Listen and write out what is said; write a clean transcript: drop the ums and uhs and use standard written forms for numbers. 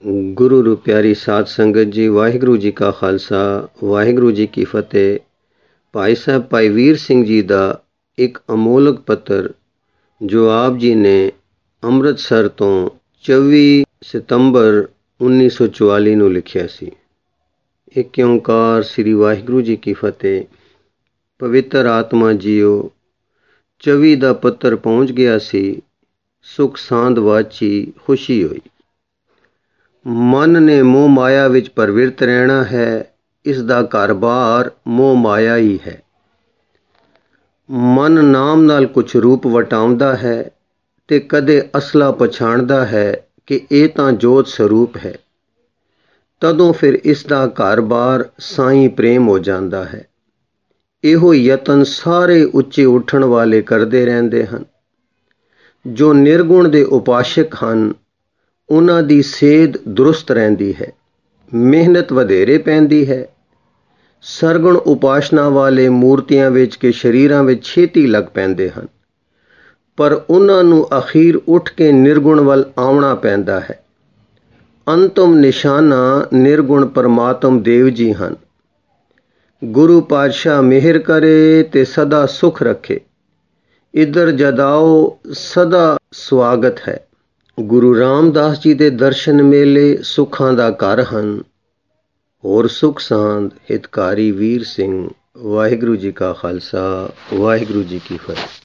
ਗੁਰੂ ਰੂ ਪਿਆਰੀ ਸਾਧ ਸੰਗਤ ਜੀ, ਵਾਹਿਗੁਰੂ ਜੀ ਕਾ ਖਾਲਸਾ, ਵਾਹਿਗੁਰੂ ਜੀ ਕੀ ਫਤਿਹ। ਭਾਈ ਸਾਹਿਬ ਭਾਈ ਵੀਰ ਸਿੰਘ ਜੀ ਦਾ ਇੱਕ ਅਮੋਲਕ ਪੱਤਰ ਜੋ ਆਪ ਜੀ ਨੇ ਅੰਮ੍ਰਿਤਸਰ ਤੋਂ 24 ਸਤੰਬਰ 1944 ਨੂੰ ਲਿਖਿਆ ਸੀ। ਏਕ ਓਂਕਾਰ ਸ੍ਰੀ ਵਾਹਿਗੁਰੂ ਜੀ ਕੀ ਫਤਿਹ। ਪਵਿੱਤਰ ਆਤਮਾ ਜੀਓ, 24 ਦਾ ਪੱਤਰ ਪਹੁੰਚ ਗਿਆ ਸੀ। ਸੁਖ ਸਾਂਦ ਵਾਚੀ ਖੁਸ਼ੀ ਹੋਈ। ਮਨ ਨੇ ਮੋਹ ਮਾਇਆ ਵਿੱਚ ਪ੍ਰਵਿਰਤ ਰਹਿਣਾ ਹੈ। ਇਸ ਦਾ ਘਰ-ਬਾਰ ਮੋਹ ਮਾਇਆ ਹੀ ਹੈ। ਮਨ ਨਾਮ ਨਾਲ ਕੁਝ ਰੂਪ ਵਟਾਉਂਦਾ ਹੈ ਤੇ ਕਦੇ ਅਸਲਾ ਪਛਾਣਦਾ ਹੈ ਕਿ ਇਹ ਤਾਂ ਜੋਤ ਸਰੂਪ ਹੈ। ਤਦੋਂ ਫਿਰ ਇਸ ਦਾ ਘਰ-ਬਾਰ ਸਾਈਂ ਪ੍ਰੇਮ ਹੋ ਜਾਂਦਾ ਹੈ। ਇਹੋ ਯਤਨ ਸਾਰੇ ਉੱਚੇ ਉੱਠਣ ਵਾਲੇ ਕਰਦੇ ਰਹਿੰਦੇ ਹਨ। ਜੋ ਨਿਰਗੁਣ ਦੇ ਉਪਾਸ਼ਕ ਹਨ, ਉਹਨਾਂ ਦੀ ਸੇਧ ਦਰੁਸਤ ਰਹਿੰਦੀ ਹੈ, ਮਿਹਨਤ ਵਧੇਰੇ ਪੈਂਦੀ ਹੈ। ਸਰਗੁਣ ਉਪਾਸ਼ਨਾ ਵਾਲੇ ਮੂਰਤੀਆਂ ਵਿੱਚ ਕੇ ਸਰੀਰਾਂ ਵਿੱਚ ਛੇਤੀ ਲੱਗ ਪੈਂਦੇ ਹਨ, ਪਰ ਉਹਨਾਂ ਨੂੰ ਅਖੀਰ ਉੱਠ ਕੇ ਨਿਰਗੁਣ ਵੱਲ ਆਉਣਾ ਪੈਂਦਾ ਹੈ। ਅੰਤਮ ਨਿਸ਼ਾਨਾ ਨਿਰਗੁਣ ਪਰਮਾਤਮ ਦੇਵ ਜੀ ਹਨ। ਗੁਰੂ ਪਾਤਸ਼ਾਹ ਮਿਹਰ ਕਰੇ ਤੇ ਸਦਾ ਸੁਖ ਰੱਖੇ। ਇੱਧਰ ਜਦਾਓ ਸਦਾ ਸਵਾਗਤ ਹੈ। ਗੁਰੂ ਰਾਮਦਾਸ ਜੀ ਦੇ ਦਰਸ਼ਨ ਮੇਲੇ ਸੁੱਖਾਂ ਦਾ ਘਰ ਹਨ। ਹੋਰ ਸੁਖ ਸਾਂਦ ਹਿਤਕਾਰੀ ਵੀਰ ਸਿੰਘ। ਵਾਹਿਗੁਰੂ ਜੀ ਕਾ ਖਾਲਸਾ, ਵਾਹਿਗੁਰੂ ਜੀ ਕੀ ਫਤਿਹ।